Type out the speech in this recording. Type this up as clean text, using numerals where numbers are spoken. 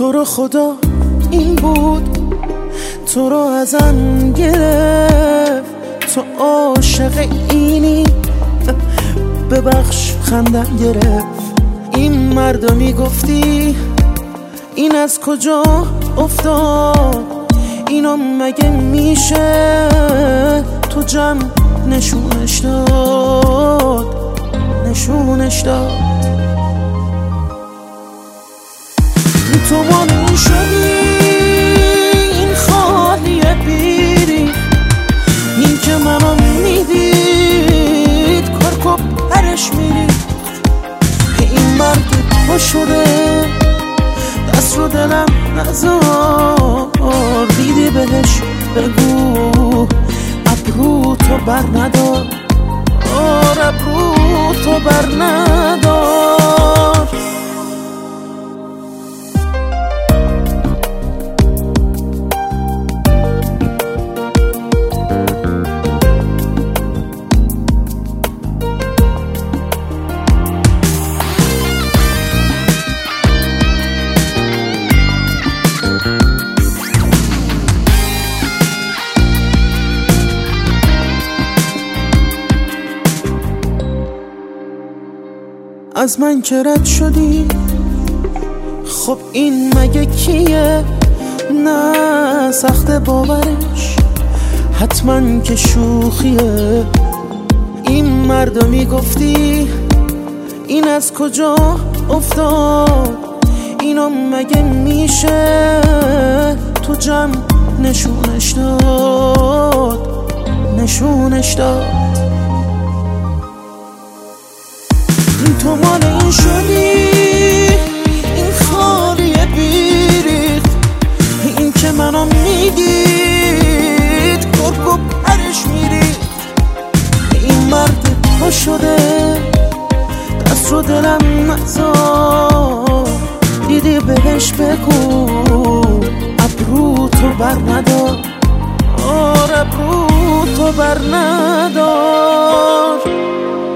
تو رو خدا این بود، تو رو ازم گرفت، تو عاشق اینی، ببخش خندم گرفت. این مردا میگفتی این از کجا افتاد، اینو مگه میشه تو جمع نشونش داد، نشونش داد. تو مانو شدی این خالیه بیری، این که منو میدید کارکو پرش میری. این مرد تو شده دست رو دلم نزار، دیدی بهش بگو ابرو تو بر ندار، ابرو تو بر ندار. از من که رد شدی، خب این مگه کیه؟ نه سخت باورش، حتما که شوخیه. این مردا میگفتی این از کجا افتاد، اینو مگه میشه تو جمع نشونش داد، نشونش داد. تو مال این شدی این خالیه بیریخت، این که منو میدید کرکو پرش میریخت. این مرد تو شده دست رو دلم نزار، دیدی بهش بگو ابرو تو بر ندار، ابرو تو بر ندار.